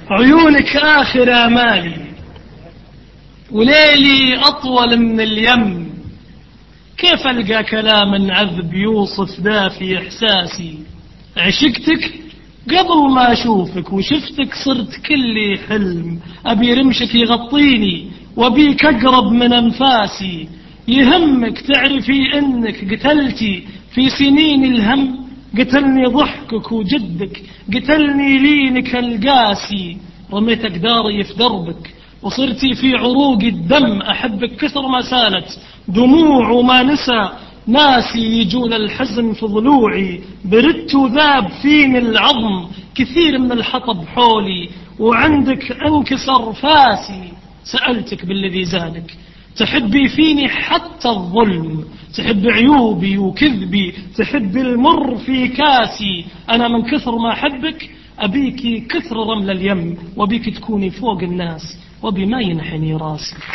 عيونك آخر آمالي وليلي أطول من اليم. كيف ألقى كلام عذب يوصف دافي إحساسي؟ عشقتك قبل ما أشوفك وشفتك صرت كلي حلم. أبي رمشك يغطيني وبيك أقرب من أنفاسي. يهمك تعرفي أنك قتلتي في سنين الهم. قتلني ضحكك وجدك، قتلني لينك القاسي. رميتك داري في دربك وصرتي في عروق الدم. أحبك كثر ما سالت دموع وما نسى ناسي. يجون الحزن في ضلوعي بردت وذاب فيني العظم. كثير من الحطب حولي وعندك انكسر فاسي. سألتك بالذي زادك تحبي فيني حتى الظلم. تحب عيوبي وكذبي، تحب المر في كاسي. أنا من كثر ما أحبك أبيكي كثر رمل اليم، وبيك تكوني فوق الناس وبما ينحني راسي.